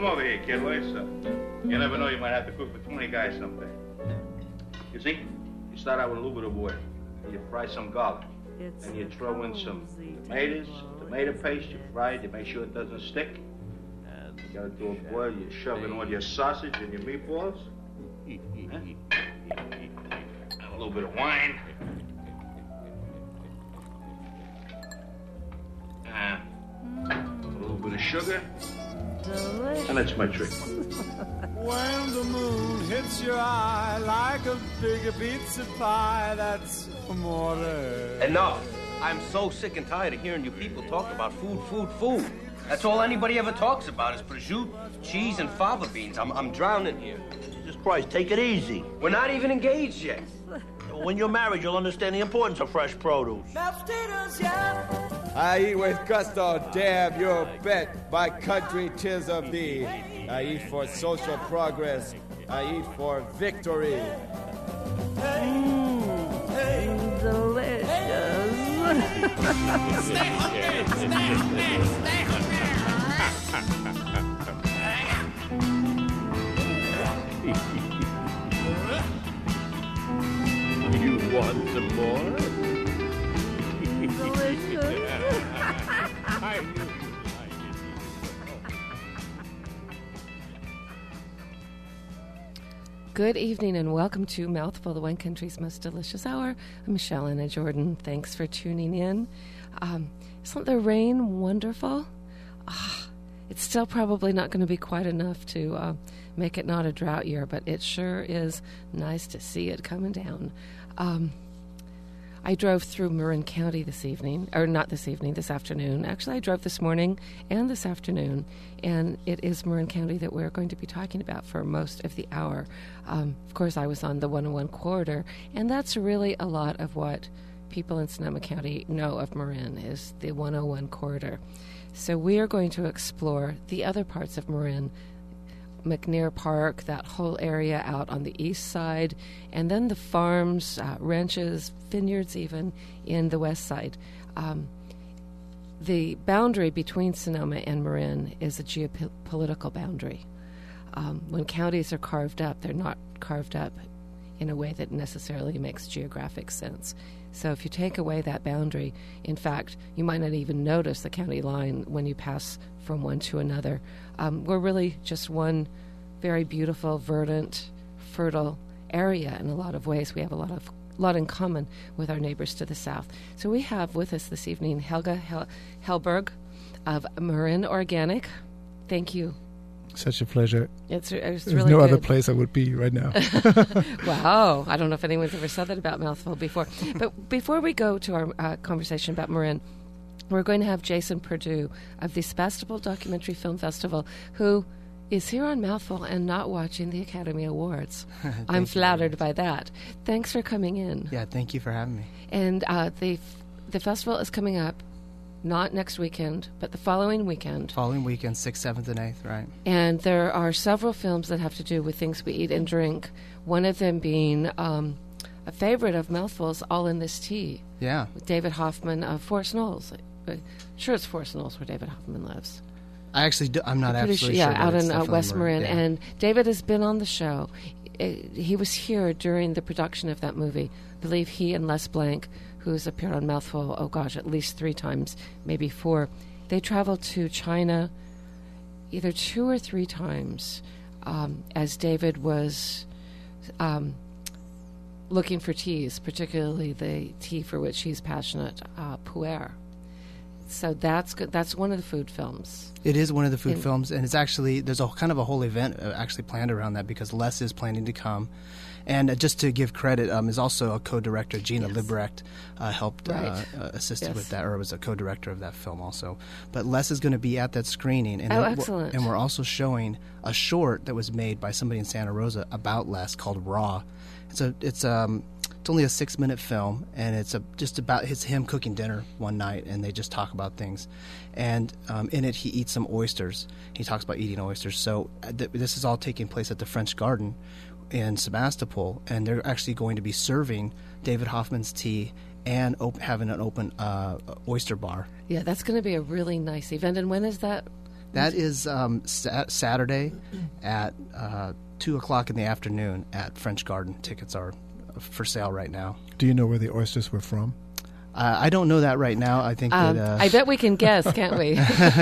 Come over here, kid. Look, you never know, you might have to cook for 20 guys someday. You see, you start out with a little bit of oil. You fry some garlic. Then you throw in some tomatoes, tomato paste. You fry it. You make sure it doesn't stick. You got it to a boil. You shove in all your sausage and your meatballs. And a little bit of wine. And a little bit of sugar. Delicious. And that's my trick. When the moon hits your eye like a big pizza pie, that's amore. Enough. I'm so sick and tired of hearing you people talk about food. That's all anybody ever talks about is prosciutto, cheese, and fava beans. I'm drowning here. Jesus Christ, take it easy. We're not even engaged yet. When you're married, you'll understand the importance of fresh produce. I eat with gusto, damn your bet. My country, 'tis of thee. I eat for social progress. I eat for victory. Delicious. Stay hungry, stay hungry, stay hungry. You want some more? Delicious. I knew you liked it. Good evening and welcome to Mouthful, the Wine Country's most delicious hour. I'm Michelle Anna Jordan. Thanks for tuning in. Isn't the rain wonderful? It's still probably not going to be quite enough to make it not a drought year, but it sure is nice to see it coming down. I drove through Marin County this afternoon. Actually, I drove this morning and this afternoon, and it is Marin County that we're going to be talking about for most of the hour. Of course, I was on the 101 corridor, and that's really a lot of what people in Sonoma County know of Marin is the 101 corridor. So we are going to explore the other parts of Marin, McNair Park, that whole area out on the east side, and then the farms, ranches, vineyards even in the west side. The boundary between Sonoma and Marin is a geopolitical boundary. When counties are carved up, they're not carved up in a way that necessarily makes geographic sense. So if you take away that boundary, in fact, you might not even notice the county line when you pass from one to another. We're really just one very beautiful, verdant, fertile area in a lot of ways. We have a lot in common with our neighbors to the south. So we have with us this evening Helga Hellberg of Marin Organic. Thank you. Such a pleasure. It's There's really no good. other place I would be right now. Wow. I don't know if anyone's ever said that about Mouthful before. But before we go to our conversation about Marin, we're going to have Jason Perdue of the Sebastopol Documentary Film Festival, who is here on Mouthful and not watching the Academy Awards. I'm flattered by that. Thanks for coming in. Yeah, thank you for having me. And the festival is coming up, not next weekend, but the following weekend. Following weekend, 6th, 7th, and 8th, right. And there are several films that have to do with things we eat and drink, one of them being a favorite of Mouthful's, All in This Tea. Yeah. With David Hoffman of Forest Knolls. Sure it's Forest Knolls where David Hoffman lives. I'm not absolutely sure. sure. Yeah, out in West Marin. Yeah. And David has been on the show. He was here during the production of that movie. I believe he and Les Blank, who's appeared on Mouthful, at least 3 times, maybe 4. They traveled to China either 2 or 3 times as David was looking for teas, particularly the tea for which he's passionate, pu'er. So that's one of the food films. It is one of the food films, and it's actually, there's a kind of a whole event actually planned around that because Les is planning to come. And just to give credit, is also a co-director. Gina Librecht helped assisted with that, or was a co-director of that film also. But Les is going to be at that screening. And excellent. And we're also showing a short that was made by somebody in Santa Rosa about Les called Raw. It's only a 6-minute film, and it's just about him cooking dinner one night, and they just talk about things. And in it, he eats some oysters. He talks about eating oysters. So this is all taking place at the French Garden in Sebastopol, and they're actually going to be serving David Hoffman's tea and having an open oyster bar. Yeah, that's going to be a really nice event. And when is that? That is Saturday at 2 o'clock in the afternoon at French Garden. Tickets are for sale right now. Do you know where the oysters were from? I don't know that right now. I think that... I bet we can guess, can't we?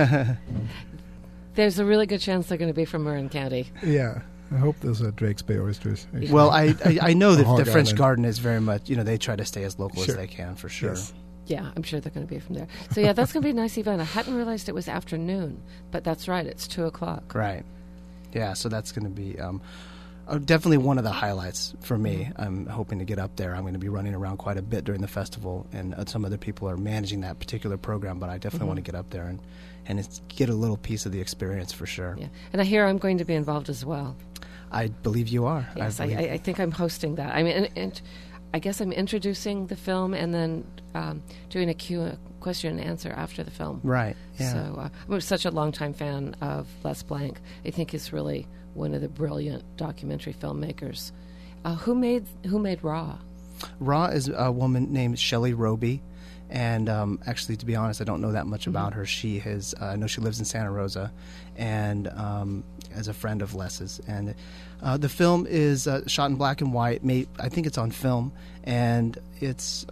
There's a really good chance they're going to be from Marin County. Yeah. I hope those are Drake's Bay oysters. Actually. Well, I know that the French Island. Garden is very much, they try to stay as local as they can, for sure. Yes. Yeah, I'm sure they're going to be from there. So, yeah, that's going to be a nice event. I hadn't realized it was afternoon, but that's right. It's 2 o'clock. Right. Yeah, so that's going to be definitely one of the highlights for me. I'm hoping to get up there. I'm going to be running around quite a bit during the festival, and some other people are managing that particular program, but I definitely want to get up there and get a little piece of the experience for sure. Yeah, and I hear I'm going to be involved as well. I believe you are. Yes, I think I'm hosting that. I mean, and I guess I'm introducing the film and then doing a question and answer after the film. Right. Yeah. So I'm such a longtime fan of Les Blanc. I think he's really one of the brilliant documentary filmmakers. Who made Raw? Raw is a woman named Shelley Roby. And actually, to be honest, I don't know that much about her. She has, I know she lives in Santa Rosa, and as a friend of Les's. And the film is shot in black and white. I think it's on film, and it's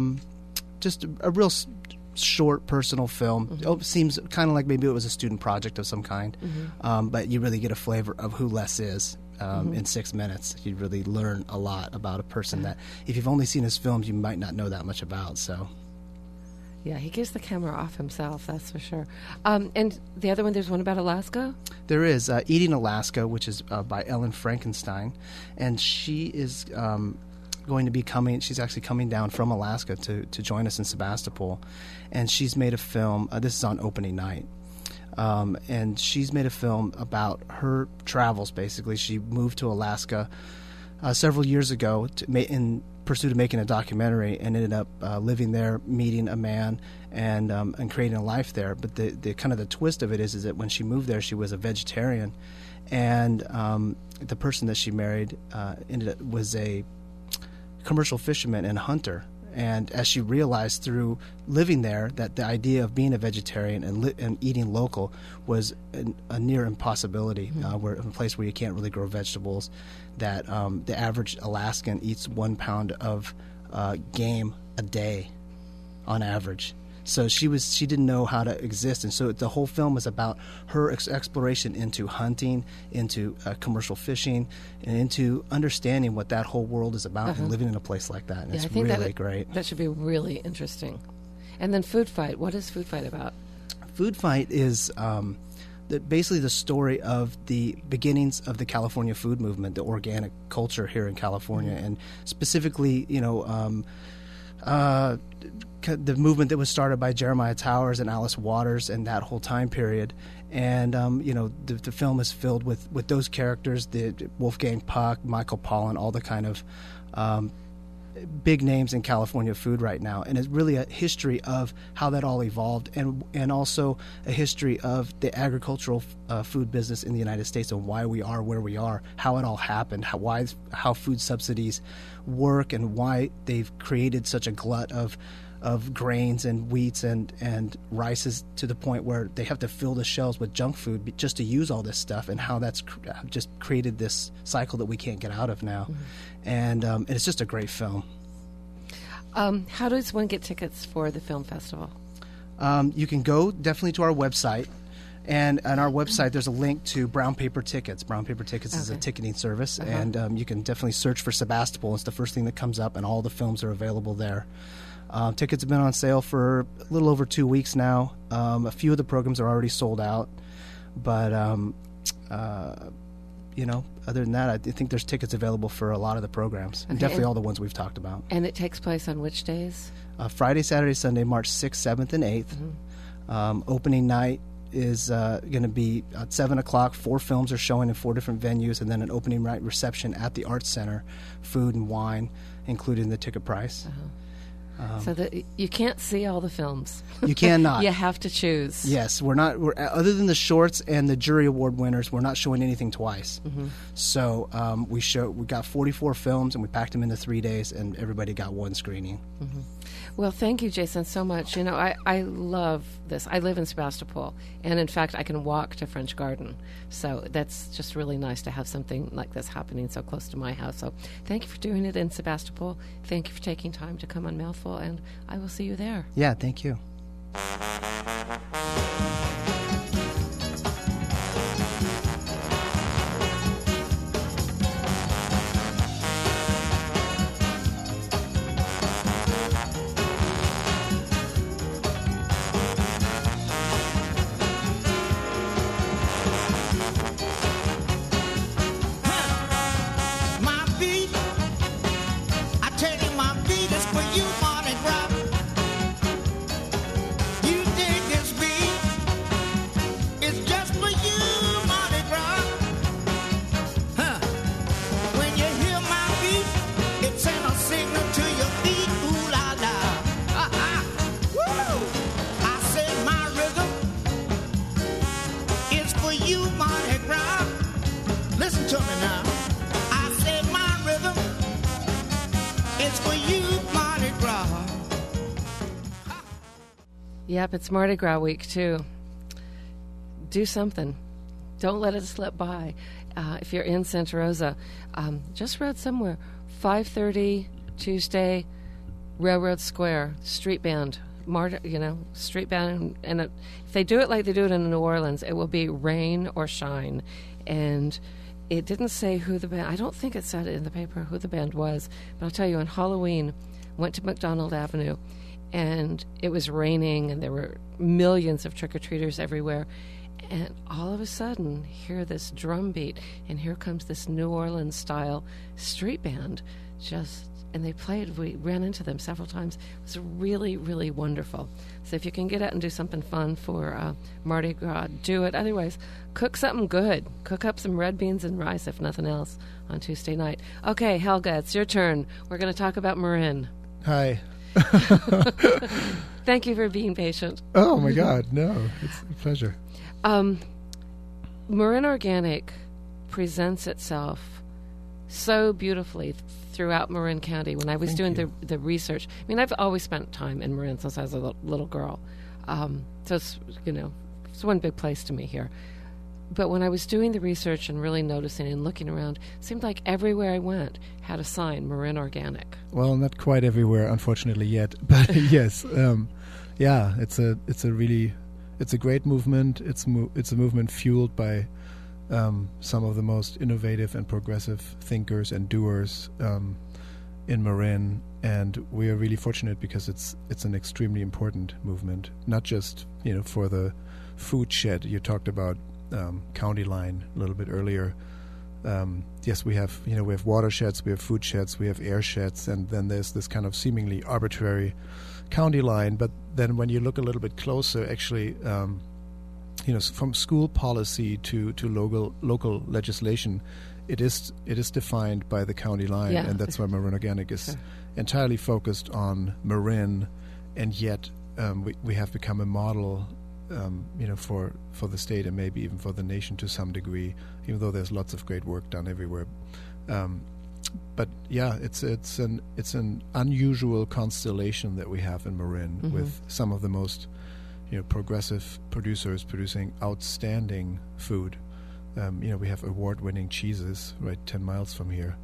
just a real short, personal film. It seems kind of like maybe it was a student project of some kind, but you really get a flavor of who Les is. In 6 minutes, you really learn a lot about a person that, if you've only seen his films, you might not know that much about. So. Yeah, he gives the camera off himself, that's for sure. And the other one, there's one about Alaska? There is Eating Alaska, which is by Ellen Frankenstein. And she is going to be she's actually coming down from Alaska to join us in Sebastopol. And she's made a film, this is on opening night. And she's made a film about her travels, basically. She moved to Alaska several years ago in pursuit of making a documentary, and ended up living there, meeting a man, and creating a life there. But the kind of the twist of it is that when she moved there, she was a vegetarian, and the person that she married was a commercial fisherman and hunter. And as she realized through living there that the idea of being a vegetarian and eating local was a near impossibility, where in a place where you can't really grow vegetables, that the average Alaskan eats 1 pound of game a day on average. So she didn't know how to exist, and so the whole film was about her exploration into hunting, into commercial fishing, and into understanding what that whole world is about and living in a place like that. And it's really great. That should be really interesting. And then Food Fight. What is Food Fight about? Food Fight is basically the story of the beginnings of the California food movement, the organic culture here in California, and specifically, the movement that was started by Jeremiah Towers and Alice Waters and that whole time period. And, the film is filled with those characters, the Wolfgang Puck, Michael Pollan, all the kind of big names in California food right now. And it's really a history of how that all evolved, and also a history of the agricultural food business in the United States and why we are where we are, how it all happened, how food subsidies work, and why they've created such a glut of grains and wheats and rices to the point where they have to fill the shelves with junk food just to use all this stuff, and how that's just created this cycle that we can't get out of now. And it's just a great film. How does one get tickets for the film festival? You can go definitely to our website. And on our website, there's a link to Brown Paper Tickets. Brown Paper Tickets is a ticketing service, and you can definitely search for Sebastopol. It's the first thing that comes up, and all the films are available there. Tickets have been on sale for a little over 2 weeks now. A few of the programs are already sold out, but other than that, I think there's tickets available for a lot of the programs, and definitely all the ones we've talked about. And it takes place on which days? Friday, Saturday, Sunday, March 6th, 7th, and 8th. Opening night is going to be at 7 o'clock. 4 films are showing in 4 different venues, and then an opening night reception at the Arts Center, food and wine, including the ticket price. So that you can't see all the we You cannot. You have to choose. Yes, we're other than the shorts and the jury award winners, we're not showing anything twice. So we got 44 films, and we packed them into 3 days, and everybody got one screening. Well, thank you, Jason, so much. You know, I love this. I live in Sebastopol, and in fact, I can walk to French Garden. So that's just really nice to have something like this happening so close to my house. So thank you for doing it in Sebastopol. Thank you for taking time to come on Mouthful, and I will see you there. Yeah, thank you. My beat, I tell you, my beat is for you, Mardi Gras. You dig this beat? It's just for you, Mardi Gras. Huh? When you hear my beat, it sends a signal to your feet. Ooh la la, ha ha. Woo! I said my rhythm is for you, Mardi Gras. Listen to me now. I said my rhythm is for you, Mardi Gras. Yep, it's Mardi Gras week, too. Do something. Don't let it slip by. If you're in Santa Rosa, just read somewhere, 5:30 Tuesday, Railroad Square, street band. Street band. And if they do it like they do it in New Orleans, it will be rain or shine. And it didn't say who the band, I don't think it said in the paper who the band was, but I'll tell you, on Halloween, went to McDonald Avenue, and it was raining, and there were millions of trick-or-treaters everywhere, and all of a sudden, hear this drum beat, and here comes this New Orleans-style street band, and they played. We ran into them several times. It was really, really wonderful. So if you can get out and do something fun for Mardi Gras, do it. Otherwise, cook something good. Cook up some red beans and rice, if nothing else, on Tuesday night. Okay, Helga, it's your turn. We're going to talk about Marin. Hi. Thank you for being patient. Oh, my God. No, it's a pleasure. Marin Organic presents itself so beautifully throughout Marin County. When I was doing the research, I mean, I've always spent time in Marin since I was a little girl. So it's, it's one big place to me here. But when I was doing the research and really noticing and looking around, it seemed like everywhere I went had a sign, Marin Organic. Well, not quite everywhere, unfortunately, yet. But yes, yeah, it's a great movement. It's a movement fueled by some of the most innovative and progressive thinkers and doers in Marin, and we are really fortunate because it's an extremely important movement. Not just for the food shed you talked about, County Line a little bit earlier. Yes, we have water sheds, we have food sheds, we have air sheds, and then there's this kind of seemingly arbitrary county line. But then when you look a little bit closer, actually. From school policy to local legislation, it is defined by the county line, and that's why Marin Organic is entirely focused on Marin, and yet we have become a model, for the state and maybe even for the nation to some degree, even though there's lots of great work done everywhere. But yeah, it's an unusual constellation that we have in Marin, with some of the most progressive producers producing outstanding food. We have award-winning cheeses right 10 miles from here,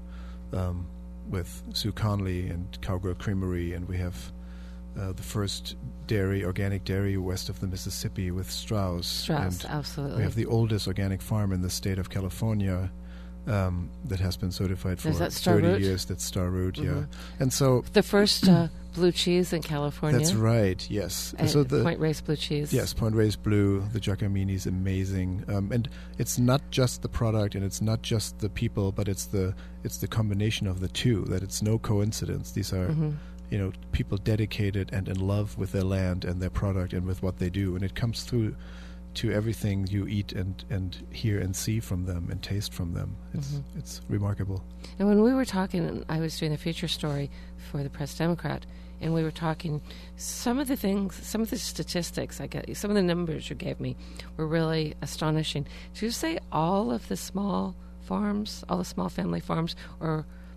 with Sue Conley and Cowgirl Creamery, and we have the first organic dairy west of the Mississippi with Strauss. And absolutely. We have the oldest organic farm in the state of California that has been certified for 30 years. That's Star Root, yeah. And so the first blue cheese in California. That's right, yes. So the Point Reyes blue cheese. Yes, Point Reyes blue. The Giacomini is amazing, and it's not just the product and it's not just the people, but it's the combination of the two. That it's no coincidence. These are people dedicated and in love with their land and their product and with what they do, and it comes through to everything you eat and hear and see from them and taste from them. It's remarkable. And when we were talking, I was doing a feature story for the Press Democrat, and we were talking, some of the statistics I get, some of the numbers you gave me were really astonishing. Did you say all of the small farms, all the small family farms, or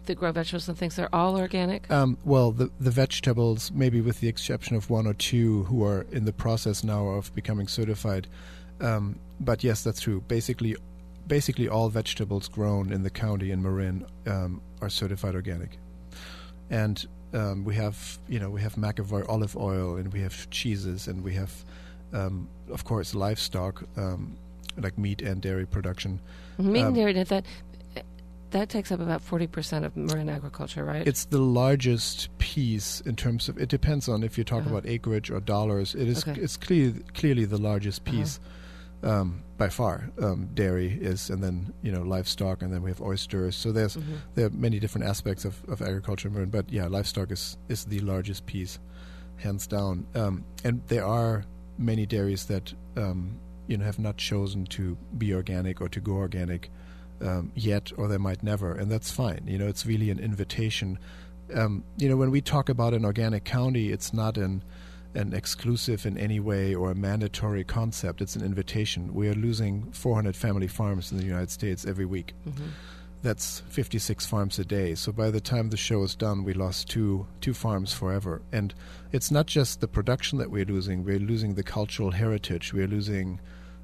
that grow vegetables and things, they're all organic? Well, the vegetables, maybe with the exception of one or two who are in the process now of becoming certified. But yes, that's true. Basically all vegetables grown in the county in Marin are certified organic. And we have McAvoy olive oil, and we have cheeses, and we have, of course, livestock, like meat and dairy production. Meat and dairy, that takes up about 40% of Marin agriculture, right? It's the largest piece in terms of, it depends on if you talk about acreage or dollars. It's clearly the largest piece by far. Dairy is, and then livestock, and then we have oysters. So there are many different aspects of agriculture in Marin, but yeah, livestock is the largest piece, hands down. And there are many dairies that have not chosen to be organic or to go organic yet, or they might never, and that's fine. It's really an invitation. When we talk about an organic county, it's not an exclusive in any way or a mandatory concept. It's an invitation. We are losing 400 family farms in the United States every week. That's 56 farms a day. So by the time the show is done, we lost two farms forever. And it's not just the production that we're losing the cultural heritage, we're losing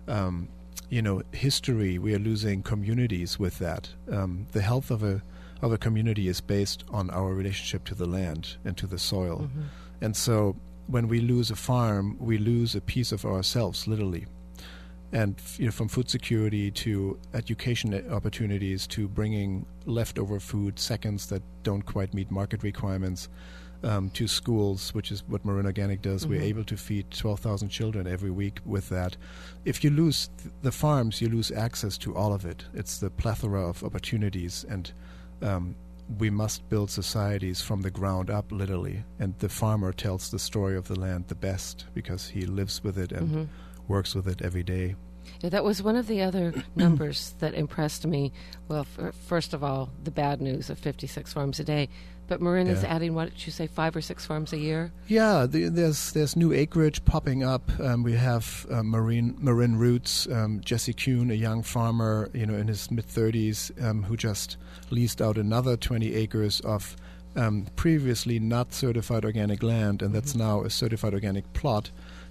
history, we are losing communities with that. The health of a community is based on our relationship to the land and to the soil. And so when we lose a farm, we lose a piece of ourselves, literally. And from food security to education opportunities to bringing leftover food, seconds that don't quite meet market requirements, to schools, which is what Marin Organic does. We're able to feed 12,000 children every week with that. If you lose the farms, you lose access to all of it. It's the plethora of opportunities, and we must build societies from the ground up, literally. And the farmer tells the story of the land the best because he lives with it and works with it every day. Yeah, that was one of the other numbers that impressed me. Well, first of all, the bad news of 56 farms a day. But Marin is adding, what did you say, 5 or 6 farms a year? Yeah, there's new acreage popping up. We have Marin Roots, Jesse Kuhn, a young farmer, in his mid-30s, who just leased out another 20 acres of previously not certified organic land, and that's now a certified organic plot.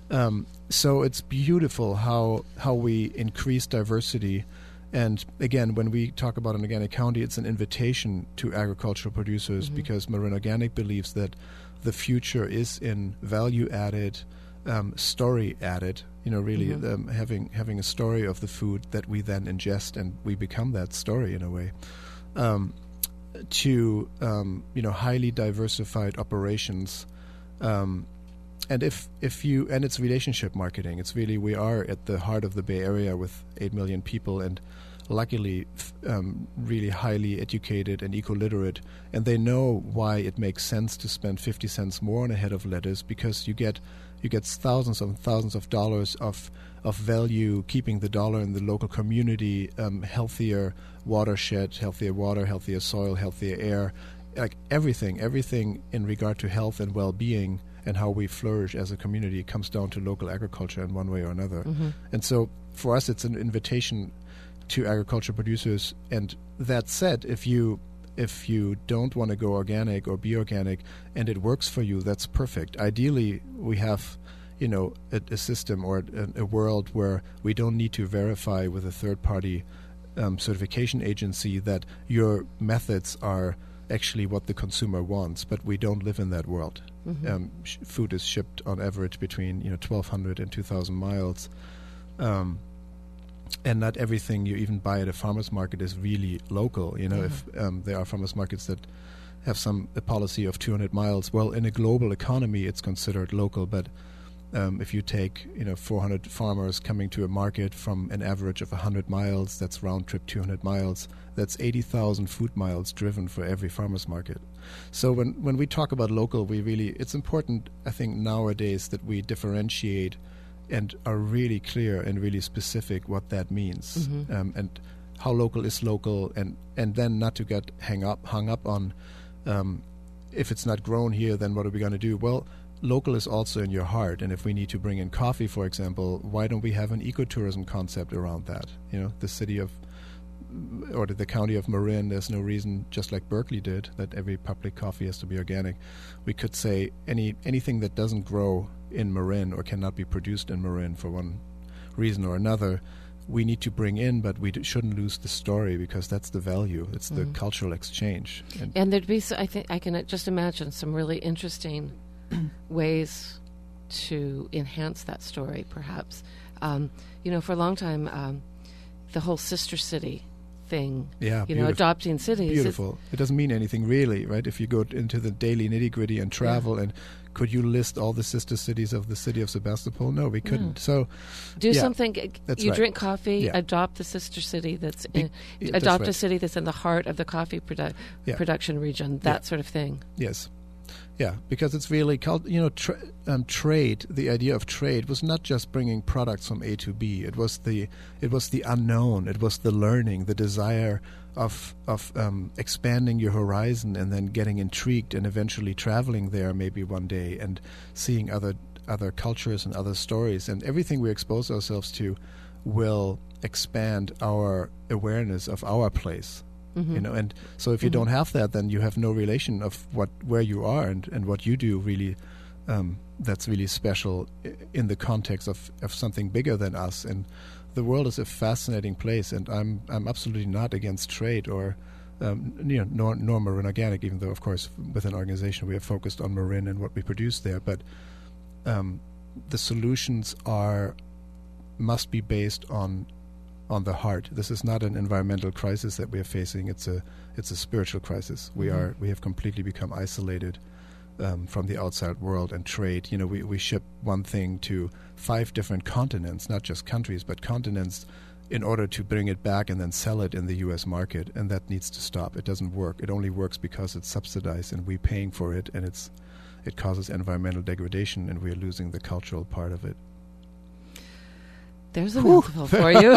So it's beautiful how we increase diversity. And again, when we talk about an organic county, it's an invitation to agricultural producers because Marin Organic believes that the future is in value-added, story-added, having a story of the food that we then ingest, and we become that story in a way, to highly diversified operations. And and it's relationship marketing. It's really, we are at the heart of the Bay Area with 8 million people, and luckily really highly educated and eco-literate, and they know why it makes sense to spend 50 cents more on a head of lettuce, because you get thousands and thousands of dollars of value keeping the dollar in the local community, healthier watershed, healthier water, healthier soil, healthier air, like everything in regard to health and well-being and how we flourish as a community comes down to local agriculture in one way or another. And so for us, it's an invitation to agriculture producers. And that said, if you don't want to go organic or be organic and it works for you, that's perfect. Ideally, we have a system or a world where we don't need to verify with a third-party certification agency that your methods are actually what the consumer wants, but we don't live in that world. Food is shipped on average between 1,200 and 2,000 miles, and not everything you even buy at a farmer's market is really local. If there are farmers markets that have a policy of 200 miles, well, in a global economy, it's considered local. But if you take 400 farmers coming to a market from an average of 100 miles, that's round trip 200 miles. That's 80,000 food miles driven for every farmer's market. So when we talk about local, it's important, I think, nowadays that we differentiate and are really clear and really specific what that means, and how local is local, and then not to get hung up on if it's not grown here, then what are we going to do? Well, local is also in your heart, and if we need to bring in coffee, for example, why don't we have an ecotourism concept around that? The city of or the county of Marin, there's no reason, just like Berkeley did, that every public coffee has to be organic. We could say anything that doesn't grow in Marin or cannot be produced in Marin for one reason or another, we need to bring in, but we shouldn't lose the story, because that's the value. It's the cultural exchange. And there'd be, I think, I can just imagine some really interesting ways to enhance that story, perhaps. For a long time, the whole sister city thing, adopting cities. Beautiful. It doesn't mean anything really, right? If you go into the daily nitty-gritty and travel, and could you list all the sister cities of the city of Sebastopol? No, we couldn't. So do something. That's you right. drink coffee, adopt the sister city that's adopt a city that's in the heart of the coffee production region, that sort of thing. Yes. Yeah, because it's really trade. The idea of trade was not just bringing products from A to B. It was the unknown. It was the learning, the desire of expanding your horizon, and then getting intrigued and eventually traveling there maybe one day and seeing other cultures and other stories. And everything we expose ourselves to will expand our awareness of our place. And so if you don't have that, then you have no relation of where you are and what you do really. That's really special in the context of something bigger than us. And the world is a fascinating place, and I'm absolutely not against trade or nor Marin Organic, even though of course with an organization we are focused on Marin and what we produce there. But the solutions must be based on the heart. This is not an environmental crisis that we are facing. It's a spiritual crisis. We have completely become isolated from the outside world and trade. We ship one thing to 5 different continents, not just countries, but continents, in order to bring it back and then sell it in the U.S. market, and that needs to stop. It doesn't work. It only works because it's subsidized and we're paying for it, and it causes environmental degradation, and we're losing the cultural part of it. There's a mouthful for you.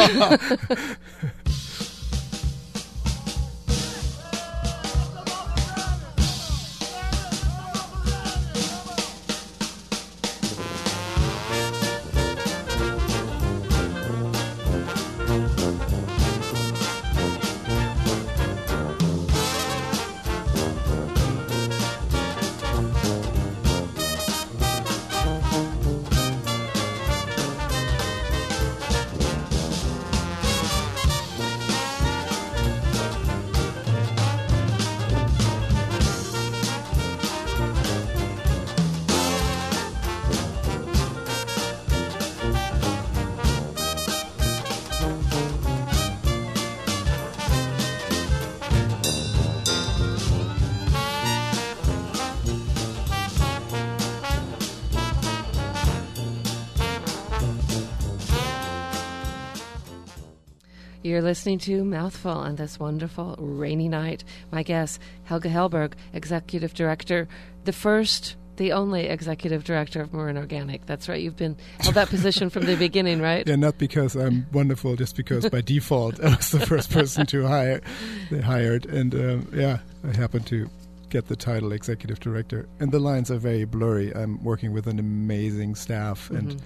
You're listening to Mouthful on this wonderful rainy night. My guest, Helge Hellberg, Executive Director, the only Executive Director of Marin Organic. That's right, you've been held that position from the beginning, right? Yeah, not because I'm wonderful, just because by default I was the first person they hired. And I happened to get the title Executive Director. And the lines are very blurry. I'm working with an amazing staff, and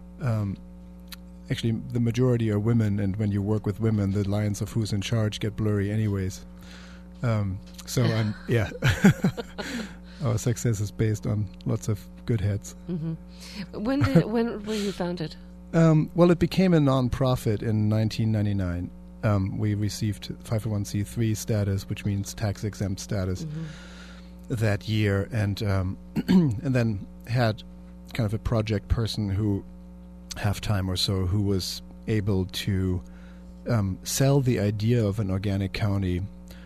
actually, the majority are women, and when you work with women, the lines of who's in charge get blurry anyways. So I'm, our success is based on lots of good heads. When were you founded? Well, it became a non-profit in 1999. We received 501c3 status, which means tax-exempt status, that year, and and then had kind of a project person who, half-time or so, who was able to sell the idea of an organic county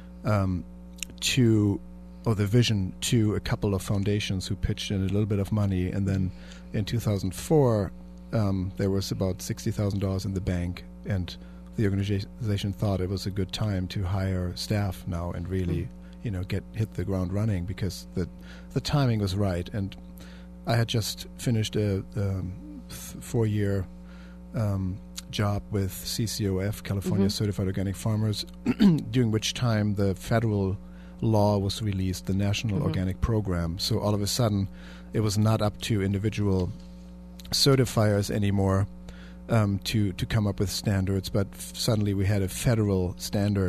the vision to a couple of foundations who pitched in a little bit of money. And then in 2004, there was about $60,000 in the bank, and the organization thought it was a good time to hire staff now and really, hit the ground running, because the timing was right. And I had just finished a 4-year job with CCOF, California Certified Organic Farmers, during which time the federal law was released, the National Organic Program. So all of a sudden, it was not up to individual certifiers anymore to come up with standards, but suddenly we had a federal standard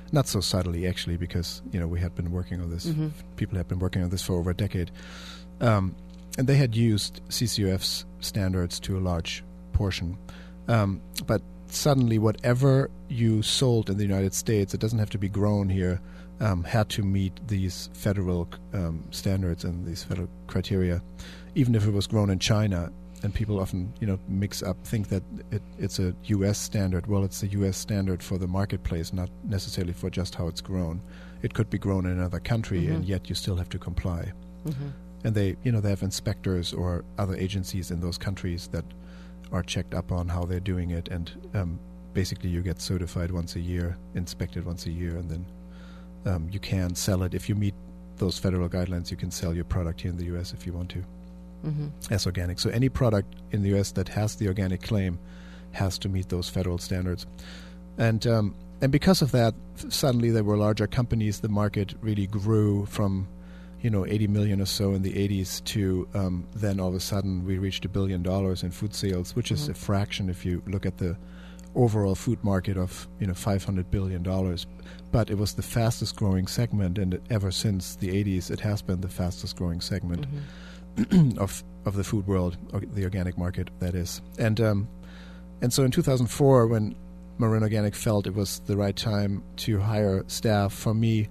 not so subtly actually, because we had been working on this. People had been working on this for over a decade, and they had used CCUF's standards to a large portion, but suddenly whatever you sold in the United States, it doesn't have to be grown here, had to meet these federal standards and these federal criteria, even if it was grown in China. And people often, think that it's a U.S. standard. Well, it's a U.S. standard for the marketplace, not necessarily for just how it's grown. It could be grown in another country, and yet you still have to comply. And they have inspectors or other agencies in those countries that are checked up on how they're doing it, and basically you get certified once a year, inspected once a year, and then you can sell it. If you meet those federal guidelines, you can sell your product here in the U.S. if you want to. As organic. So any product in the U.S. that has the organic claim has to meet those federal standards. And because of that, suddenly there were larger companies. The market really grew from 80 million or so in the 80s to then all of a sudden we reached $1 billion in food sales, which is a fraction if you look at the overall food market of $500 billion. But it was the fastest growing segment, and ever since the 80s it has been the fastest growing segment of the food world, or the organic market, that is. And so in 2004, when Marin Organic felt it was the right time to hire staff, for me,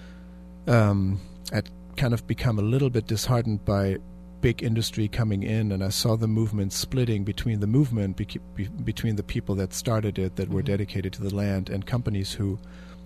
I'd kind of become a little bit disheartened by big industry coming in, and I saw the movement splitting between between the people that started it, that were dedicated to the land, and companies who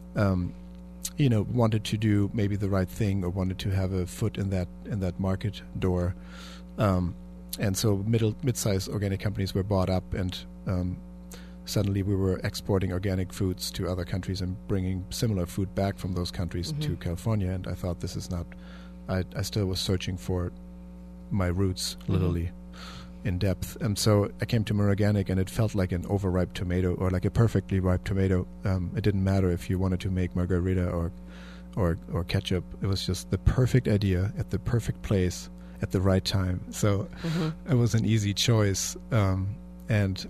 wanted to do maybe the right thing or wanted to have a foot in that market door, and so mid-sized organic companies were bought up, and suddenly we were exporting organic foods to other countries and bringing similar food back from those countries to California. And I thought, this is not. I still was searching for my roots, literally, in depth. And so I came to Marin Organic, and it felt like an overripe tomato, or like a perfectly ripe tomato. It didn't matter if you wanted to make margarita or ketchup. It was just the perfect idea at the perfect place at the right time. So it was an easy choice. And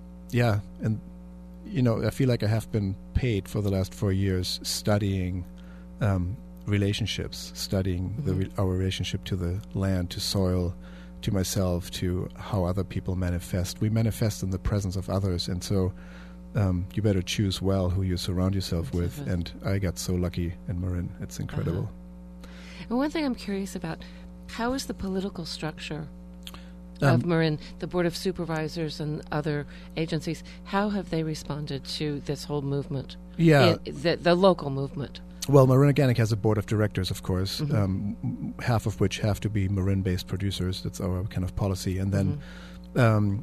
I feel like I have been paid for the last 4 years studying relationships, studying our relationship to the land, to soil, to myself, to how other people manifest. We manifest in the presence of others, and so you better choose well who you surround yourself with. And I got so lucky in Marin. It's incredible. And one thing I'm curious about, how is the political structure of Marin, the Board of Supervisors and other agencies, how have they responded to this whole movement? Yeah. The local movement. Well, Marin Organic has a board of directors, of course, half of which have to be Marin-based producers. That's our kind of policy. And then,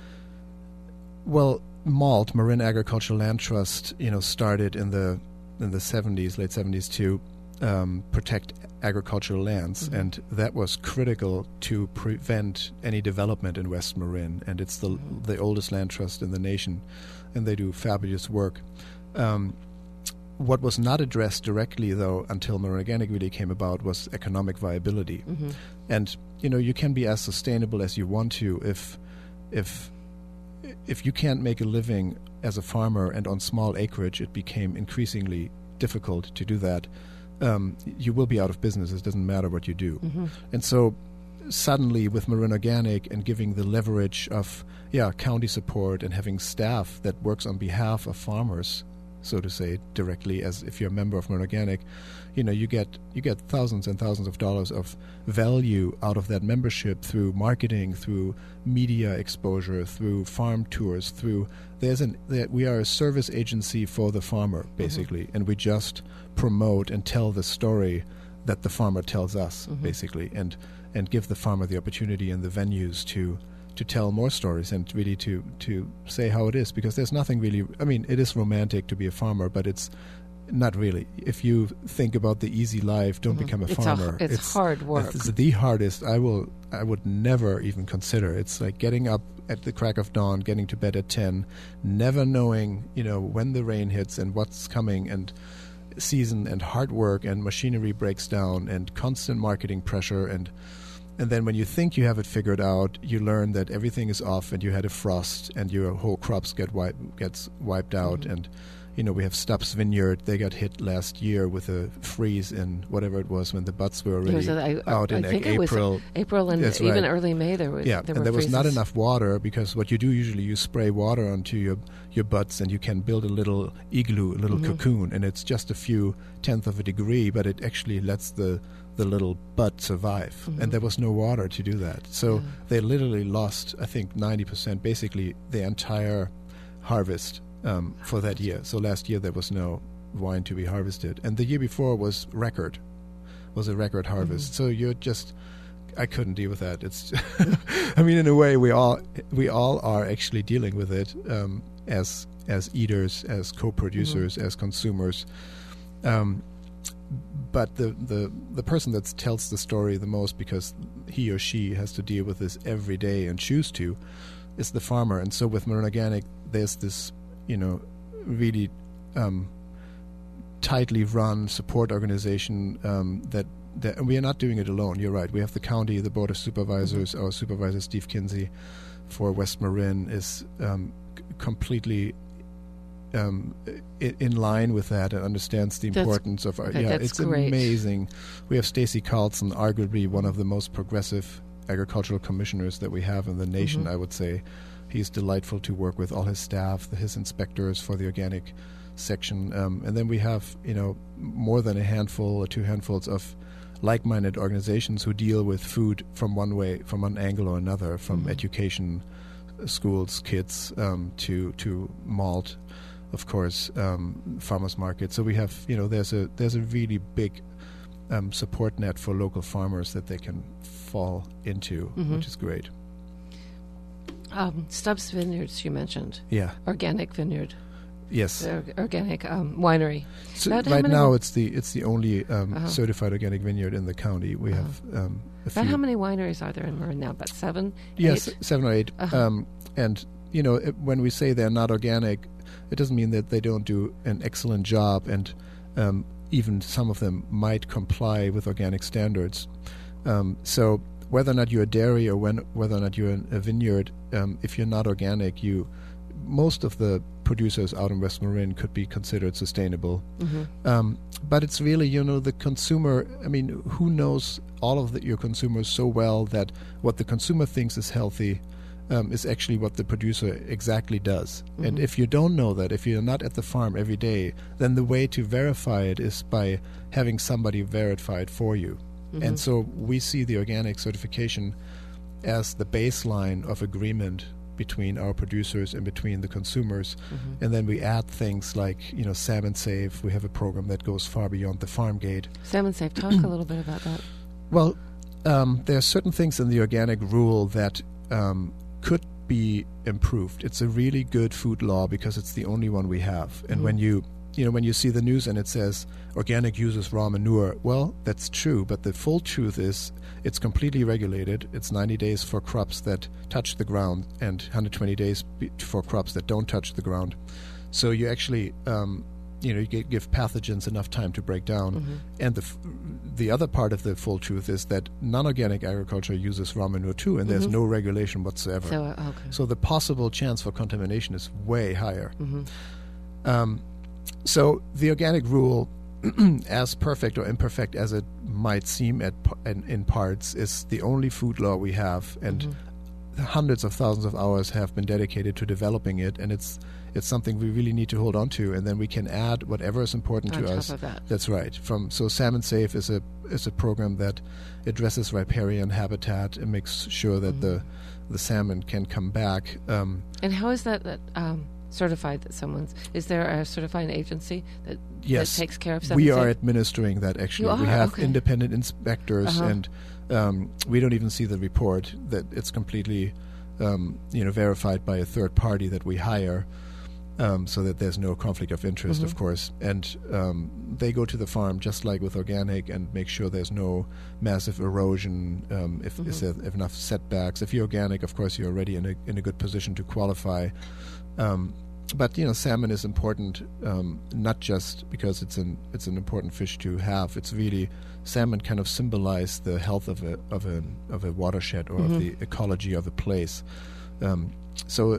MALT, Marin Agricultural Land Trust, started in the 70s, late 70s, to protect agricultural lands, and that was critical to prevent any development in West Marin. And it's the oldest land trust in the nation, and they do fabulous work. What was not addressed directly, though, until Marin Organic really came about, was economic viability. And you can be as sustainable as you want to if you can't make a living as a farmer and on small acreage. It became increasingly difficult to do that. You will be out of business. It doesn't matter what you do. And so suddenly with Marin Organic and giving the leverage of county support and having staff that works on behalf of farmers, so to say, directly, as if you're a member of Marin Organic, you get thousands and thousands of dollars of value out of that membership through marketing, through media exposure, through farm tours, we are a service agency for the farmer, basically, and we just promote and tell the story that the farmer tells us, basically, and give the farmer the opportunity and the venues to tell more stories and really to say how it is, because there's nothing really. I mean, it is romantic to be a farmer, but it's not really. If you think about the easy life, don't become a farmer. It's hard work. It's the hardest. I would never even consider. It's like getting up at the crack of dawn, getting to bed at 10, never knowing when the rain hits and what's coming, and season and hard work, and machinery breaks down, and constant marketing pressure, and then when you think you have it figured out, you learn that everything is off, and you had a frost, and your whole crops gets wiped out, and we have Stubbs Vineyard. They got hit last year with a freeze in whatever it was when the butts were already out in April. April and That's even right. early May. There was and there was not enough water, because what you do usually, you spray water onto your butts, and you can build a little igloo, a little cocoon, and it's just a few tenth of a degree, but it actually lets the little butt survive. And there was no water to do that, so they literally lost, I think, 90%, basically the entire harvest for that year. So last year there was no wine to be harvested, and the year before was a record harvest. So I couldn't deal with that. It's I mean, in a way we all are actually dealing with it as eaters, as co-producers, as consumers. But the person that tells the story the most, because he or she has to deal with this every day and choose to, is the farmer. And so with Maroon Organic, there's this really tightly run support organization that and we are not doing it alone. You're right. We have the county, the board of supervisors. Our supervisor, Steve Kinsey, for West Marin, is completely in line with that and understands the importance of our. It's great. Amazing. We have Stacey Carlson, arguably one of the most progressive agricultural commissioners that we have in the nation, I would say. He's delightful to work with, all his staff, his inspectors for the organic section. And then we have, more than a handful or two handfuls of like-minded organizations who deal with food from one angle or another, from education, schools, kids, to malt, of course, farmers market. So we have, there's a really big support net for local farmers that they can fall into, which is great. Stubbs Vineyards, you mentioned. Yeah. Organic vineyard. Yes. Organic winery. So right now, it's the only certified organic vineyard in the county. We have a few. How many wineries are there in Marin now? About 7? Yes, 8? 7 or 8. And when we say they're not organic, it doesn't mean that they don't do an excellent job, and even some of them might comply with organic standards. So whether or not you're a dairy or whether or not you're a vineyard, if you're not organic, most of the producers out in West Marin could be considered sustainable. But it's really, the consumer. I mean, who knows all of your consumers so well that what the consumer thinks is healthy is actually what the producer exactly does. And if you don't know that, if you're not at the farm every day, then the way to verify it is by having somebody verify it for you. And so we see the organic certification as the baseline of agreement between our producers and between the consumers. And then we add things like, Salmon Safe. We have a program that goes far beyond the farm gate. Salmon Safe, talk a little bit about that. Well, there are certain things in the organic rule that could be improved. It's a really good food law because it's the only one we have. And when you see the news and it says organic uses raw manure, well, that's true, but the full truth is it's completely regulated. It's 90 days for crops that touch the ground and 120 days for crops that don't touch the ground. So you actually, you give pathogens enough time to break down. And the other part of the full truth is that non-organic agriculture uses raw manure too, and there's no regulation whatsoever. So the possible chance for contamination is way higher. So the organic rule, as perfect or imperfect as it might seem in parts, is the only food law we have, and hundreds of thousands of hours have been dedicated to developing it, and it's something we really need to hold on to, and then we can add whatever is important to us. Of that. That's right. So Salmon Safe is a program that addresses riparian habitat and makes sure that the salmon can come back. And how is that certified? Is there a certifying agency that takes care of Salmon We Safe? are administering that, actually. We have independent inspectors, and we don't even see the report. That it's completely verified by a third party that we hire, so that there's no conflict of interest, of course. And they go to the farm just like with organic and make sure there's no massive erosion, if there's enough setbacks. If you're organic, of course, you're already in a good position to qualify. But salmon is important, not just because it's an important fish to have. It's really, salmon kind of symbolize the health of a watershed or of the ecology of a place. So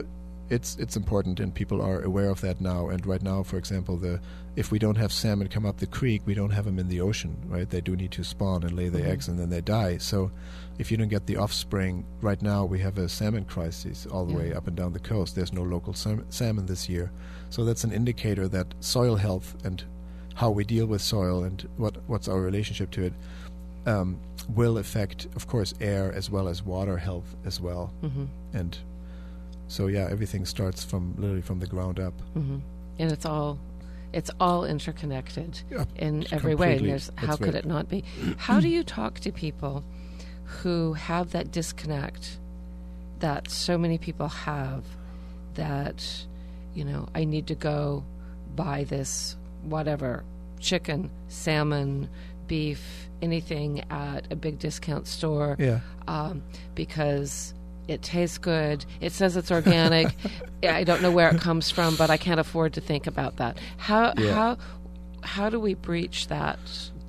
it's important, and people are aware of that now. And right now, for example, if we don't have salmon come up the creek, we don't have them in the ocean, right? They do need to spawn and lay their eggs, and then they die. So if you don't get the offspring, right now we have a salmon crisis all the way up and down the coast. There's no local salmon this year. So that's an indicator that soil health and how we deal with soil and what's our relationship to it will affect, of course, air as well as water health as well. And so everything starts literally from the ground up. And it's all interconnected in every way. And how could it not be? How do you talk to people who have that disconnect that so many people have, that, I need to go buy this whatever, chicken, salmon, beef, anything at a big discount store because it tastes good. It says it's organic. I don't know where it comes from, but I can't afford to think about that. How do we breach that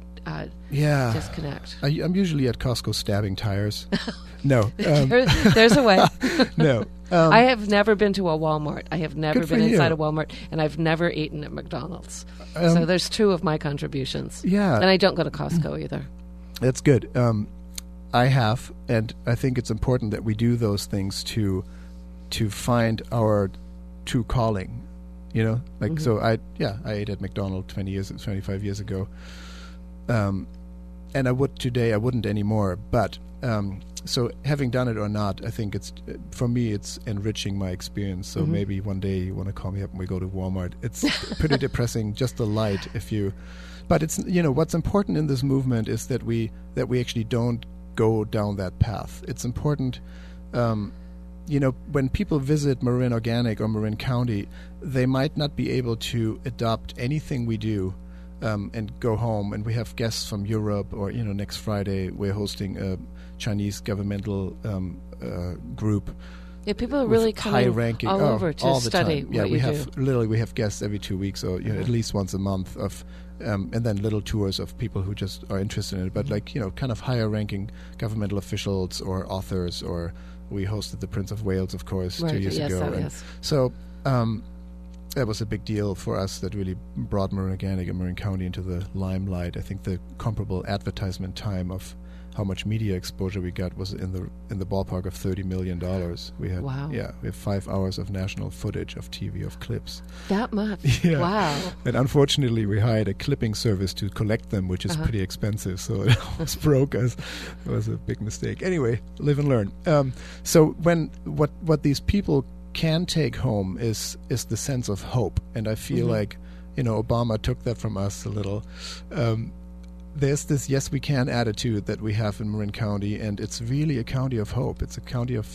disconnect? I'm usually at Costco stabbing tires. No. There's a way. No. I have never been to a Walmart. I have never been inside a Walmart, and I've never eaten at McDonald's. So there's two of my contributions. Yeah. And I don't go to Costco either. That's good. I have, and I think it's important that we do those things to find our true calling. So I ate at McDonald's 25 years ago. And I would today, I wouldn't anymore. But so having done it or not, I think for me it's enriching my experience. So maybe one day you want to call me up and we go to Walmart. It's pretty depressing, just the light. But it's what's important in this movement is that we actually don't go down that path. It's important. When people visit Marin Organic or Marin County, they might not be able to adopt anything we do. And go home, and we have guests from Europe, or next Friday we're hosting a Chinese governmental group. Yeah, people are really coming all over to study what you do. We have guests every 2 weeks, or at least once a month and then little tours of people who just are interested in it. But kind of higher ranking governmental officials or authors, or we hosted the Prince of Wales, of course, 2 years ago. So. That was a big deal for us. That really brought Marin Organic and Marin County into the limelight. I think the comparable advertisement time of how much media exposure we got was in the ballpark of $30 million. We had we have 5 hours of national footage of TV of clips. That much? Yeah. Wow. And unfortunately, we hired a clipping service to collect them, which is pretty expensive. So it almost broke us. It was a big mistake. Anyway, live and learn. So what these people can take home is the sense of hope, and I feel like Obama took that from us a little. There's this yes we can attitude that we have in Marin County, and it's really a county of hope. It's a county of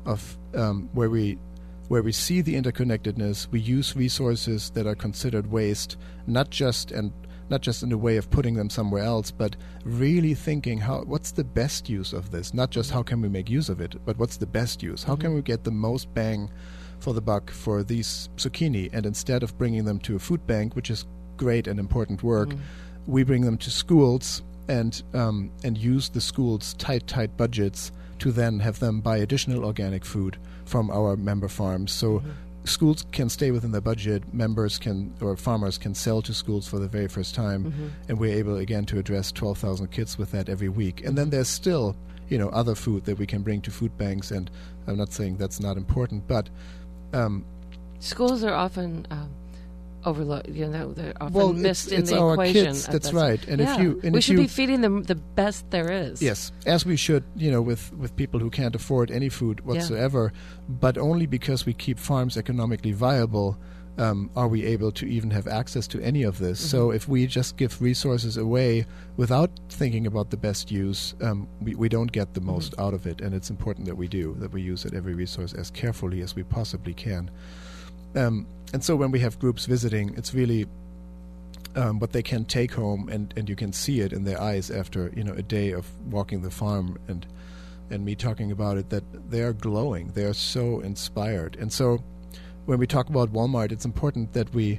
where we see the interconnectedness. We use resources that are considered waste, not just in the way of putting them somewhere else, but really thinking what's the best use of this? Not just how can we make use of it, but what's the best use? How can we get the most bang for the buck for these zucchini? And instead of bringing them to a food bank, which is great and important work, we bring them to schools and use the schools' tight budgets to then have them buy additional organic food from our member farms. So schools can stay within their budget, farmers can sell to schools for the very first time, and we're able again to address 12,000 kids with that every week. And then there's still other food that we can bring to food banks, and I'm not saying that's not important, but schools are often overlooked. They're often missed in the our equation. Kids, that's right. And we should be feeding them the best there is. Yes, as we should. With people who can't afford any food whatsoever, but only because we keep farms economically viable are we able to even have access to any of this. So if we just give resources away without thinking about the best use, we don't get the most out of it. And it's important that we use every resource as carefully as we possibly can. And so when we have groups visiting, it's really what they can take home, and you can see it in their eyes after a day of walking the farm and me talking about it, that they are glowing. They are so inspired. And so when we talk about Walmart, it's important that we,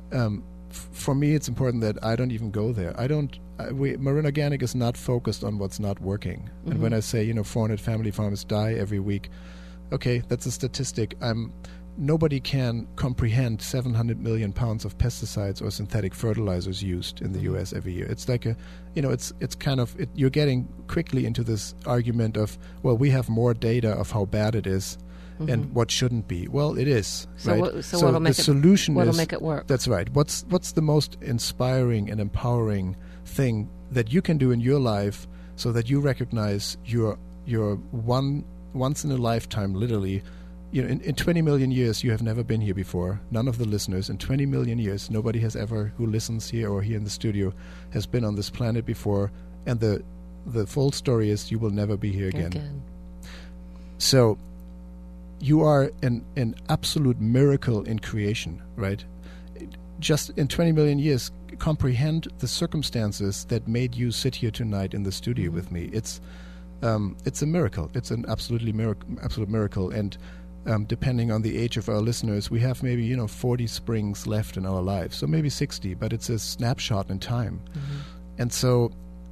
for me, it's important that I don't even go there. Marin Organic is not focused on what's not working. And when I say 400 family farms die every week, okay, that's a statistic. nobody can comprehend 700 million pounds of pesticides or synthetic fertilizers used in the U.S. every year. It's like it's kind of you're getting quickly into this argument of, well, we have more data of how bad it is and what shouldn't be. Well, it is, So right? so what'll make the solution what'll is make it work? That's right. What's the most inspiring and empowering thing that you can do in your life so that you recognize your once in a lifetime, literally. In 20 million years, you have never been here before. None of the listeners. In 20 million years, nobody has ever, who listens here or here in the studio, has been on this planet before. And the full story is you will never be here again. So you are an absolute miracle in creation, right? Just in 20 million years, comprehend the circumstances that made you sit here tonight in the studio with me. It's a miracle. It's an absolute miracle. And depending on the age of our listeners, we have maybe 40 springs left in our lives, so maybe 60, but it's a snapshot in time. And so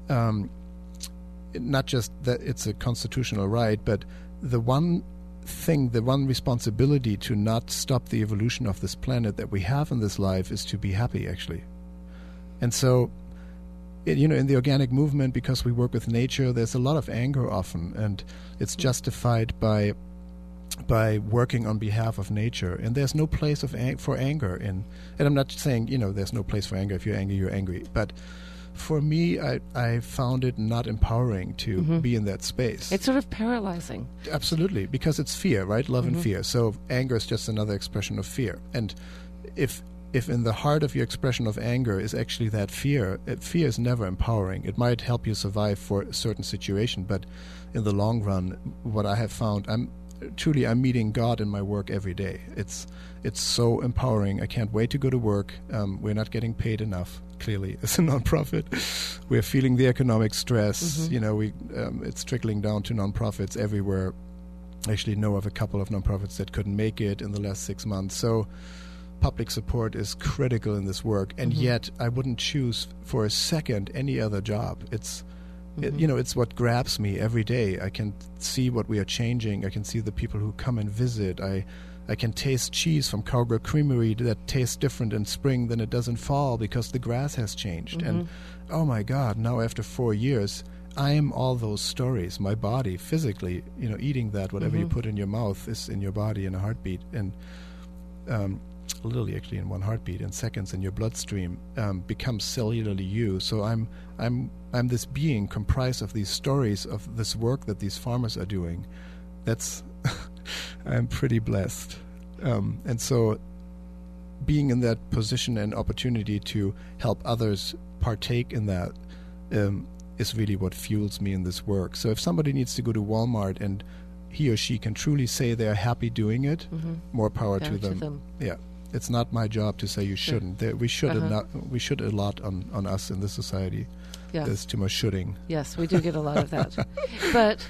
not just that it's a constitutional right, but the one responsibility to not stop the evolution of this planet that we have in this life is to be happy, actually. And so in the organic movement, because we work with nature, there's a lot of anger often, and it's justified by working on behalf of nature, and there's no place for anger in. And I'm not saying there's no place for anger. If you're angry, you're angry. But for me, I found it not empowering to be in that space. It's sort of paralyzing. Absolutely, because it's fear, right? Love and fear. So anger is just another expression of fear. And if in the heart of your expression of anger is actually that fear is never empowering. It might help you survive for a certain situation, but in the long run, what I have found, I'm meeting God in my work every day. It's so empowering. I can't wait to go to work. We're not getting paid enough, clearly, as a nonprofit. We're feeling the economic stress. It's trickling down to nonprofits everywhere. I actually know of a couple of nonprofits that couldn't make it in the last 6 months. So public support is critical in this work, and yet I wouldn't choose for a second any other job. It's what grabs me every day. I can see what we are changing. I can see the people who come and visit. I can taste cheese from Cowgirl Creamery that tastes different in spring than it does in fall because the grass has changed. And oh my God, now after 4 years, I am all those stories. My body, physically, eating that, whatever you put in your mouth is in your body in a heartbeat. And literally actually in one heartbeat, in seconds in your bloodstream, becomes cellularly you. So I'm this being comprised of these stories of this work that these farmers are doing. That's I'm pretty blessed. And so being in that position and opportunity to help others partake in that is really what fuels me in this work. So if somebody needs to go to Walmart and he or she can truly say they're happy doing it, more power to them. Yeah. It's not my job to say you shouldn't. We should we should a lot on us in this society. Yeah. There's too much shoulding. Yes, we do get a lot of that. But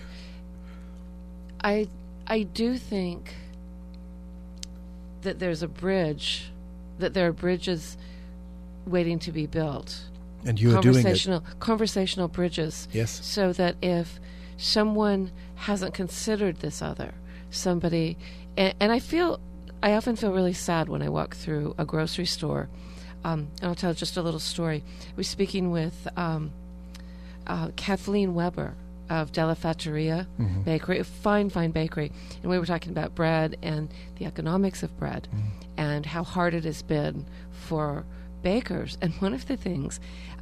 I do think that there's a bridge, that there are bridges waiting to be built. And you are doing it. Conversational bridges. Yes. So that if someone hasn't considered this other, somebody, and I often feel really sad when I walk through a grocery store. And I'll tell just a little story. I was speaking with Kathleen Weber of Della Fattoria Bakery, a fine bakery, and we were talking about bread and the economics of bread and how hard it has been for bakers. And one of the things,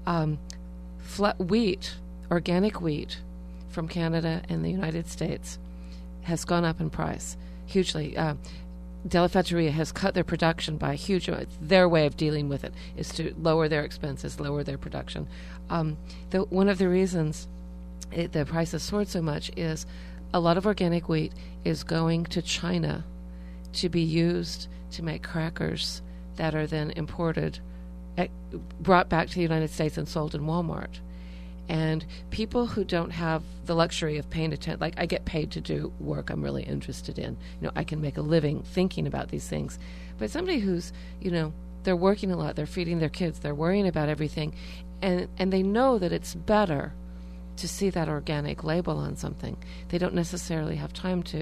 wheat, organic wheat from Canada and the United States has gone up in price hugely. Della Fattoria has cut their production by a huge amount. Their way of dealing with it is to lower their expenses, lower their production. One of the reasons the price has soared so much is a lot of organic wheat is going to China to be used to make crackers that are then imported, brought back to the United States and sold in Walmart. And people who don't have the luxury of paying attention, like I get paid to do work I'm really interested in. I can make a living thinking about these things. But somebody who's, they're working a lot, they're feeding their kids, they're worrying about everything, and they know that it's better to see that organic label on something. They don't necessarily have time to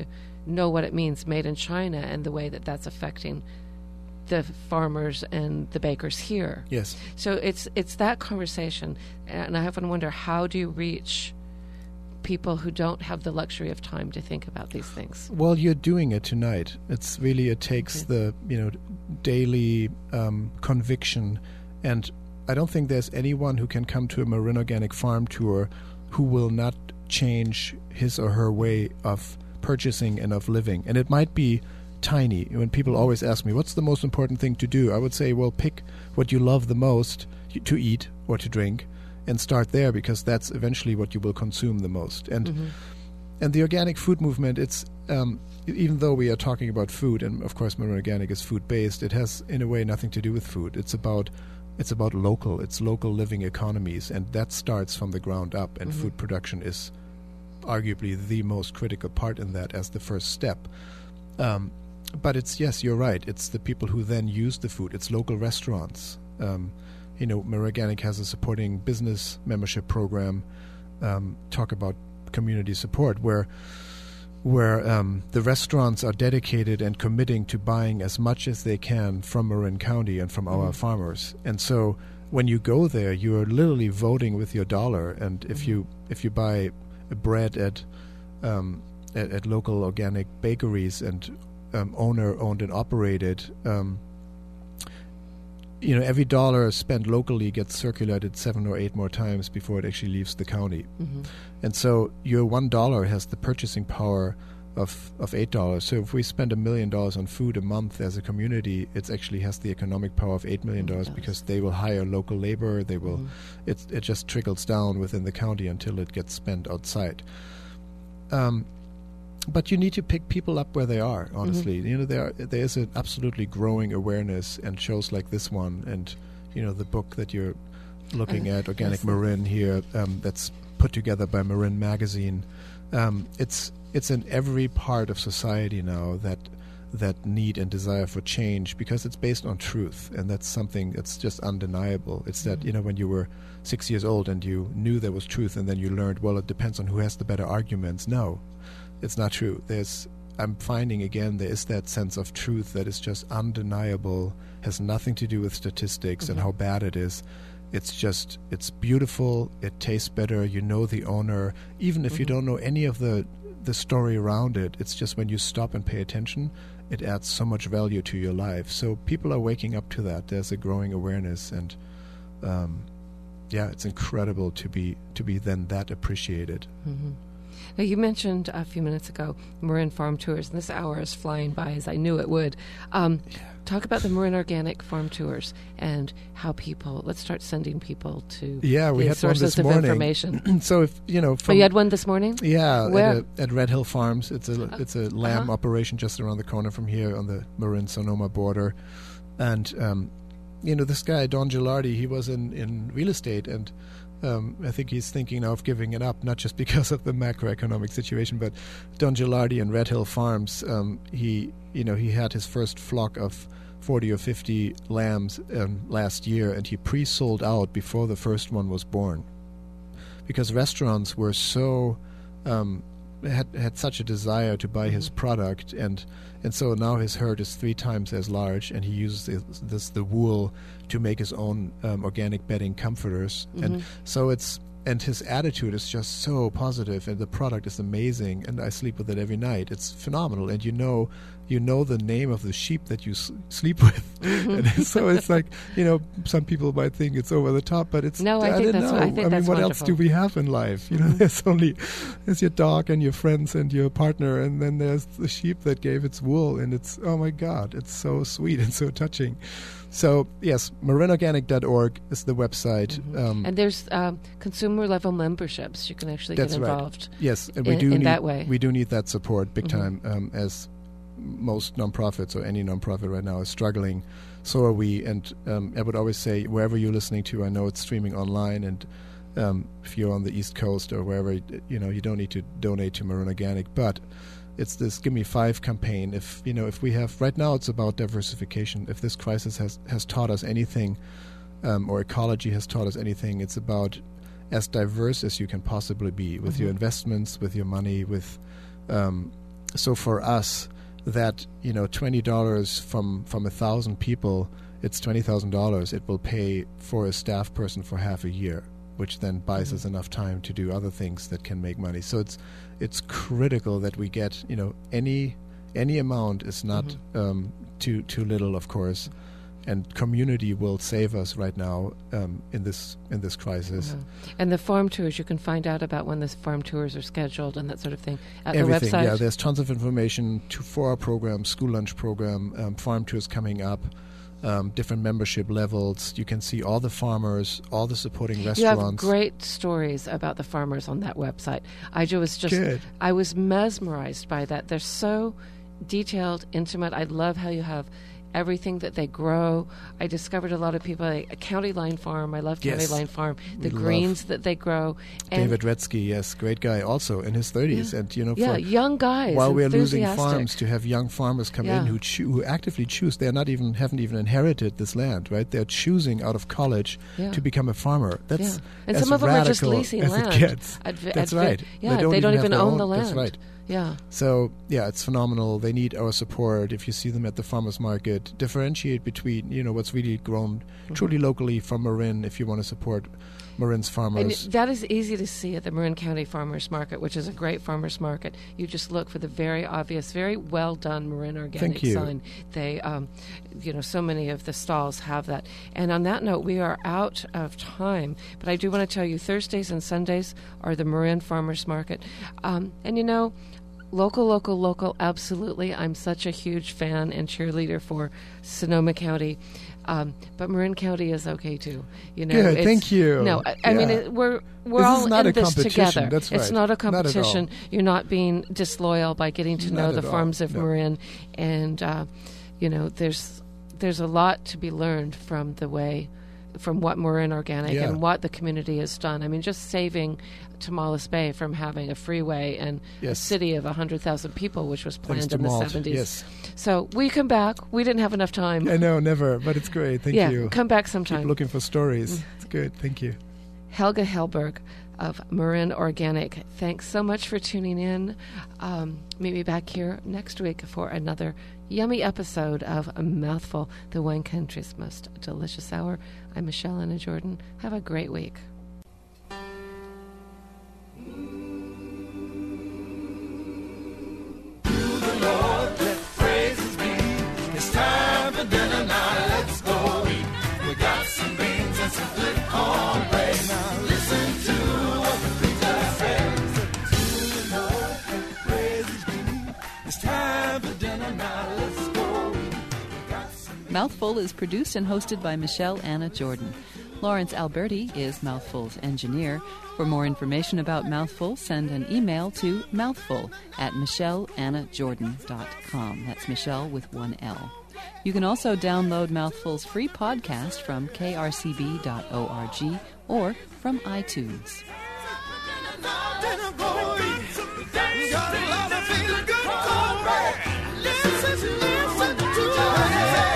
know what it means, made in China, and the way that that's affecting the farmers and the bakers here. Yes. So it's that conversation, and I often wonder, how do you reach people who don't have the luxury of time to think about these things? Well, you're doing it tonight. It's really, it takes the daily conviction, and I don't think there's anyone who can come to a Marin Organic Farm tour who will not change his or her way of purchasing and of living. And it might be tiny. When people always ask me, what's the most important thing to do? I would say, well, pick what you love the most to eat or to drink and start there, because that's eventually what you will consume the most. And and the organic food movement, it's even though we are talking about food, and of course Marin Organic is food-based, it has in a way nothing to do with food. It's about local. It's local living economies, and that starts from the ground up, and food production is arguably the most critical part in that as the first step. But it's, yes, you're right. It's the people who then use the food. It's local restaurants. Marin Organic has a supporting business membership program. Talk about community support, where the restaurants are dedicated and committing to buying as much as they can from Marin County and from our farmers. And so when you go there, you are literally voting with your dollar. And if you buy bread at local organic bakeries and owner-owned and operated, every dollar spent locally gets circulated 7 or 8 more times before it actually leaves the county. And so your $1 has the purchasing power of $8. So if we spend $1 million on food a month as a community, it actually has the economic power of $8 million, because they will hire local labor. They will. It just trickles down within the county until it gets spent outside. But you need to pick people up where they are, honestly. There is an absolutely growing awareness, and shows like this one, and the book that you're looking at, Organic Marin here, that's put together by Marin Magazine. It's in every part of society now that need and desire for change, because it's based on truth, and that's something that's just undeniable. It's that when you were 6 years old and you knew there was truth, and then you learned, well, it depends on who has the better arguments. No. It's not true. I'm finding again there is that sense of truth that is just undeniable, has nothing to do with statistics and how bad it is. It's beautiful, it tastes better, you know the owner. Even if you don't know any of the story around it, it's just when you stop and pay attention, it adds so much value to your life. So people are waking up to that. There's a growing awareness, and it's incredible to be then that appreciated. Now, you mentioned a few minutes ago Marin Farm Tours, and this hour is flying by, as I knew it would. Talk about the Marin Organic Farm Tours and how let's start sending people to we had sources one this of information. So if you had one this morning? Yeah, where? At Red Hill Farms. It's a lamb operation just around the corner from here on the Marin-Sonoma border. And this guy Don Gilardi, he was in real estate, and I think he's thinking now of giving it up, not just because of the macroeconomic situation, but Don Gilardi and Red Hill Farms, he had his first flock of 40 or 50 lambs last year, and he pre-sold out before the first one was born, because restaurants were so had such a desire to buy his product, and so now his herd is 3 times as large, and he uses the wool to make his own organic bedding comforters, and so and his attitude is just so positive, and the product is amazing, and I sleep with it every night. It's phenomenal, and you know the name of the sheep that you sleep with, and so it's like, some people might think it's over the top, but it's no. I think that's what wonderful. else do we have in life? There's your dog and your friends and your partner, and then there's the sheep that gave its wool, and it's, oh my God, it's so sweet and so touching. So yes, marinorganic.org is the website, and there's consumer level memberships. You can actually get involved. Right. Yes, and that way. We do need that support big time, as most nonprofits or any nonprofit right now is struggling. So are we. And I would always say, wherever you're listening to, I know it's streaming online, and if you're on the East Coast or wherever, you don't need to donate to Marin Organic, but it's this Give Me 5 campaign. If we have, right now it's about diversification. If this crisis has taught us anything, or ecology has taught us anything, it's about as diverse as you can possibly be with your investments, with your money, with So for us, that $20 from 1,000 people, it's $20,000. It will pay for a staff person for half a year, which then buys us enough time to do other things that can make money. So it's critical that we get any amount is not too little, of course. And community will save us right now in this crisis. And the farm tours, you can find out about when the farm tours are scheduled and that sort of thing at Everything, the website. yeah. There's tons of information for our program, school lunch program, farm tours coming up, different membership levels. You can see all the farmers, all the supporting restaurants. You have great stories about the farmers on that website. I was mesmerized by that. They're so detailed, intimate. I love how you have everything that they grow. I discovered a lot of people, a County Line Farm. I love County Line Farm. The greens that they grow. And David Retzky, yes, great guy, also in his 30s. Yeah. And young guys. While we're losing farms, to have young farmers come in who actively choose. They're not even haven't even inherited this land, right? They're choosing out of college to become a farmer. That's and as some of them are just radical leasing as land. It gets. That's right. Yeah, they don't even own the land. That's right. Yeah. So, it's phenomenal. They need our support. If you see them at the farmers market, differentiate between, what's really grown truly locally from Marin if you want to support Marin's farmers. And that is easy to see at the Marin County Farmers Market, which is a great farmers market. You just look for the very obvious, very well done Marin Organic sign. They, so many of the stalls have that. And on that note, we are out of time. But I do want to tell you, Thursdays and Sundays are the Marin Farmers Market. Local, absolutely. I'm such a huge fan and cheerleader for Sonoma County. But Marin County is okay too. Good, thank you. No, I mean we're all in this together. That's right. It's not a competition. Not You're not being disloyal by getting to know the farms of Marin, and there's a lot to be learned from what Marin Organic and what the community has done. I mean, just saving Tomales Bay from having a freeway and a city of 100,000 people, which was planned in the 70s. Yes. So we come back. We didn't have enough time. I know, never, but it's great. Thank you. Come back sometime. Keep looking for stories. It's good. Thank you. Helga Hellberg of Marin Organic, thanks so much for tuning in. Meet me back here next week for another yummy episode of A Mouthful, the Wine Country's most delicious hour. I'm Michelle Anna Jordan. Have a great week. Mouthful is produced and hosted by Michelle Anna Jordan. Lawrence Alberti is Mouthful's engineer. For more information about Mouthful, send an email to mouthful@michelleannajordan.com. That's Michelle with one L. You can also download Mouthful's free podcast from krcb.org or from iTunes. Listen to